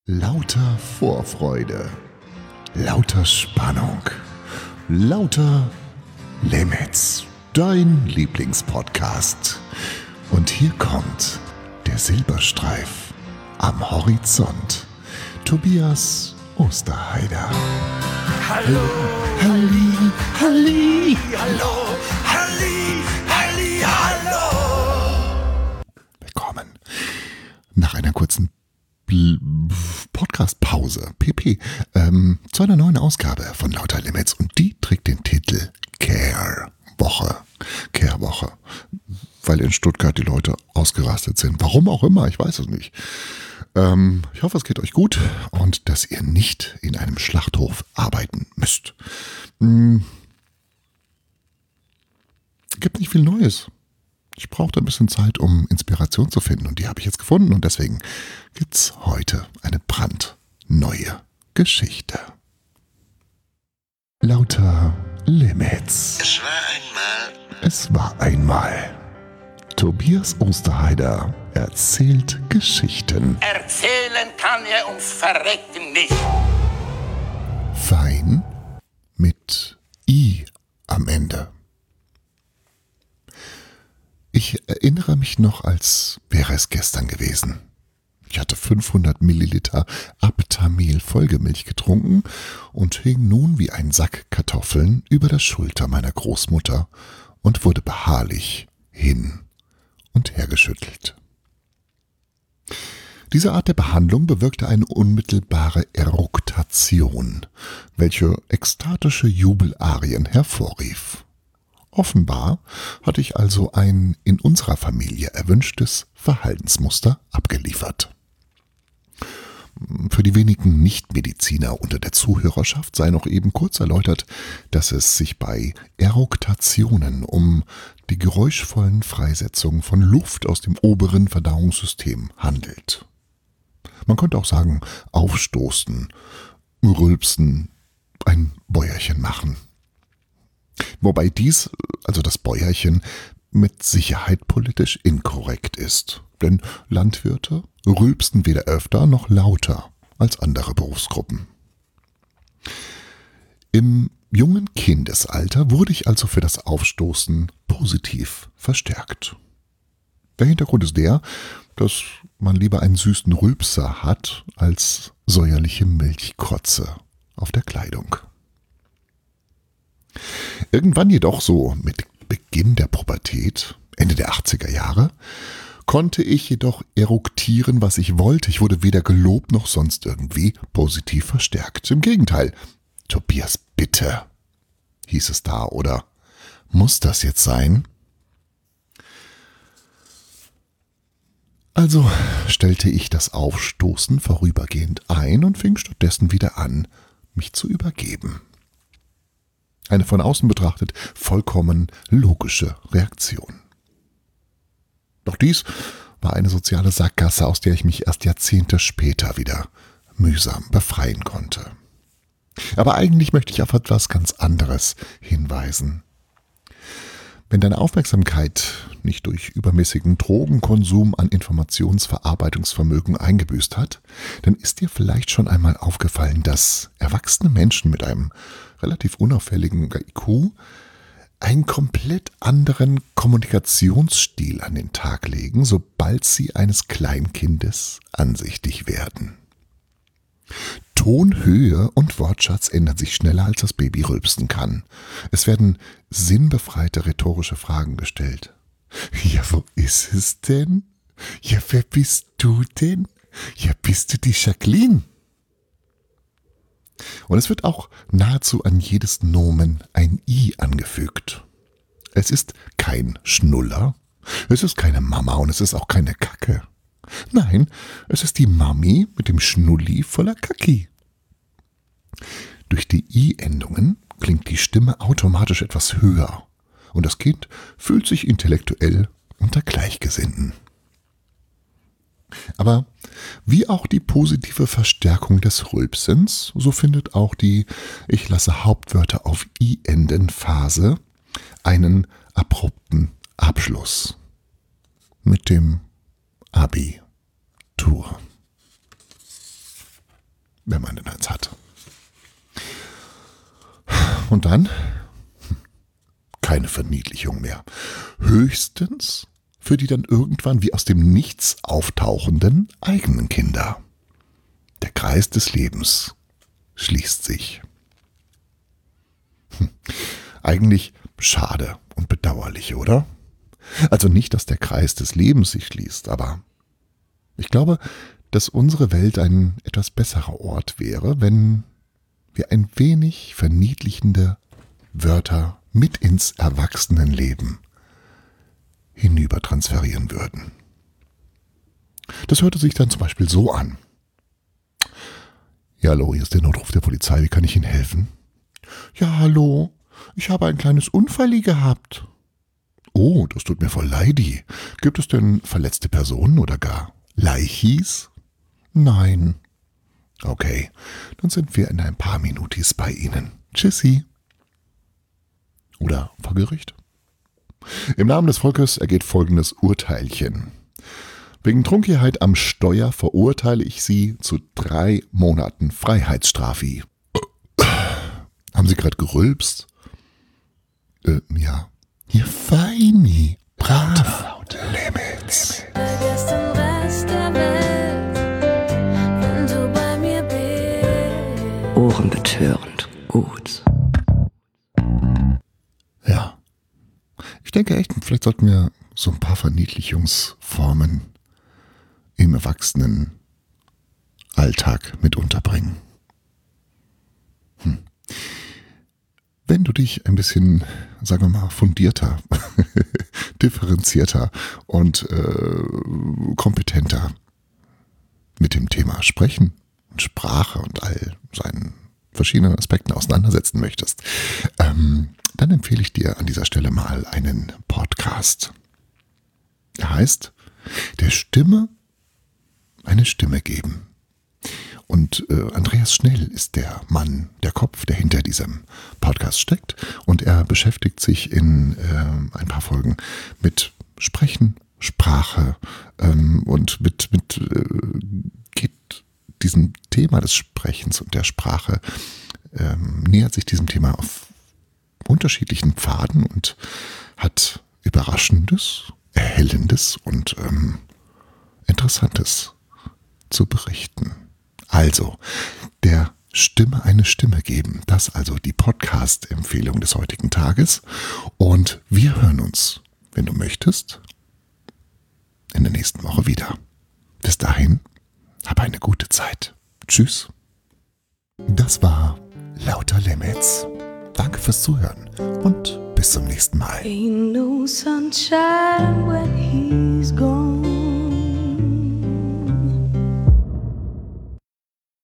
Lauter Vorfreude, lauter Spannung, lauter Limits, dein Lieblingspodcast. Und hier kommt der Silberstreif am Horizont. Tobias Osterheider. Hallo, Halli, Halli, hallo, Halli, Halli, hallo. Willkommen. Nach einer kurzen Podcast-Pause, PP, zu einer neuen Ausgabe von Lauter Limits, und die trägt den Titel Care-Woche. Care-Woche. Weil in Stuttgart die Leute ausgerastet sind. Warum auch immer, ich weiß es nicht. Ich hoffe, es geht euch gut und dass ihr nicht in einem Schlachthof arbeiten müsst. Gibt nicht viel Neues. Ich brauchte ein bisschen Zeit, um Inspiration zu finden, und die habe ich jetzt gefunden, und deswegen gibt's heute eine brandneue Geschichte. Lauter Limits. Es war einmal. Tobias Osterheider erzählt Geschichten. Erzählen kann er ums Verrecken nicht. Fein mit I am Ende. Ich erinnere mich noch, als wäre es gestern gewesen. Ich hatte 500 Milliliter Aptamil Folgemilch getrunken und hing nun wie ein Sack Kartoffeln über der Schulter meiner Großmutter und wurde beharrlich hin und her geschüttelt. Diese Art der Behandlung bewirkte eine unmittelbare Eruktation, welche ekstatische Jubelarien hervorrief. Offenbar hatte ich also ein in unserer Familie erwünschtes Verhaltensmuster abgeliefert. Für die wenigen Nichtmediziner unter der Zuhörerschaft sei noch eben kurz erläutert, dass es sich bei Eruktationen um die geräuschvollen Freisetzungen von Luft aus dem oberen Verdauungssystem handelt. Man könnte auch sagen, aufstoßen, rülpsen, ein Bäuerchen machen. Wobei dies, also das Bäuerchen, mit Sicherheit politisch inkorrekt ist. Denn Landwirte rülpsen weder öfter noch lauter als andere Berufsgruppen. Im jungen Kindesalter wurde ich also für das Aufstoßen positiv verstärkt. Der Hintergrund ist der, dass man lieber einen süßen Rülpser hat als säuerliche Milchkrotze auf der Kleidung. Irgendwann jedoch, so mit Beginn der Pubertät, Ende der 80er Jahre, konnte ich jedoch eruktieren, was ich wollte. Ich wurde weder gelobt noch sonst irgendwie positiv verstärkt. Im Gegenteil. Tobias, bitte, hieß es da, oder muss das jetzt sein? Also stellte ich das Aufstoßen vorübergehend ein und fing stattdessen wieder an, mich zu übergeben. Eine von außen betrachtet vollkommen logische Reaktion. Doch dies war eine soziale Sackgasse, aus der ich mich erst Jahrzehnte später wieder mühsam befreien konnte. Aber eigentlich möchte ich auf etwas ganz anderes hinweisen. Wenn deine Aufmerksamkeit nicht durch übermäßigen Drogenkonsum an Informationsverarbeitungsvermögen eingebüßt hat, dann ist dir vielleicht schon einmal aufgefallen, dass erwachsene Menschen mit einem relativ unauffälligen IQ einen komplett anderen Kommunikationsstil an den Tag legen, sobald sie eines Kleinkindes ansichtig werden. Tonhöhe und Wortschatz ändern sich schneller, als das Baby rülpsen kann. Es werden sinnbefreite rhetorische Fragen gestellt. Ja, wo ist es denn? Ja, wer bist du denn? Ja, bist du die Jacqueline? Und es wird auch nahezu an jedes Nomen ein I angefügt. Es ist kein Schnuller, es ist keine Mama und es ist auch keine Kacke. Nein, es ist die Mami mit dem Schnulli voller Kacki. Durch die I-Endungen klingt die Stimme automatisch etwas höher und das Kind fühlt sich intellektuell unter Gleichgesinnten. Aber wie auch die positive Verstärkung des Rülpsens, so findet auch die Ich lasse Hauptwörter auf I enden Phase einen abrupten Abschluss mit dem Abitur. wenn man denn eins hat. Und dann keine Verniedlichung mehr. Höchstens für die dann irgendwann wie aus dem Nichts auftauchenden eigenen Kinder. Der Kreis des Lebens schließt sich. Eigentlich schade und bedauerlich, oder? Also nicht, dass der Kreis des Lebens sich schließt, aber ich glaube, dass unsere Welt ein etwas besserer Ort wäre, wenn wir ein wenig verniedlichende Wörter mit ins Erwachsenenleben hinüber transferieren würden. Das hörte sich dann zum Beispiel so an. Ja, hallo, hier ist der Notruf der Polizei, wie kann ich Ihnen helfen? Ja, hallo, ich habe ein kleines Unfalli gehabt. Oh, das tut mir voll leidi. Gibt es denn verletzte Personen oder gar Leichis? Nein. Okay, dann sind wir in ein paar Minutis bei Ihnen. Tschüssi. Oder vor Gericht. Im Namen des Volkes ergeht folgendes Urteilchen. Wegen Trunkenheit am Steuer verurteile ich Sie zu 3 Monaten Freiheitsstrafe. Haben Sie gerade gerülpst? Ja. Ihr Feini. Brav. Laute Limits. Vergiss den Rest der Welt, wenn du bei mir bist. Ohrenbetörend gut. Ja. Ich denke echt, vielleicht sollten wir so ein paar Verniedlichungsformen im Erwachsenenalltag mit unterbringen. Wenn du dich ein bisschen, sagen wir mal, fundierter, differenzierter und kompetenter mit dem Thema Sprechen und Sprache und all seinen verschiedenen Aspekten auseinandersetzen möchtest, dann empfehle ich dir an dieser Stelle mal einen Podcast. Er heißt Der Stimme eine Stimme geben. Und Andreas Schnell ist der Mann, der Kopf, der hinter diesem Podcast steckt. Und er beschäftigt sich in ein paar Folgen mit Sprechen, Sprache und geht diesem Thema des Sprechens und der Sprache, nähert sich diesem Thema auf unterschiedlichen Pfaden und hat Überraschendes, Erhellendes und Interessantes zu berichten. Also, der Stimme eine Stimme geben. Das also die Podcast-Empfehlung des heutigen Tages. Und wir hören uns, wenn du möchtest, in der nächsten Woche wieder. Bis dahin, hab eine gute Zeit. Tschüss. Das war Lauter Limits. Danke fürs Zuhören und bis zum nächsten Mal. Ain't no sunshine when he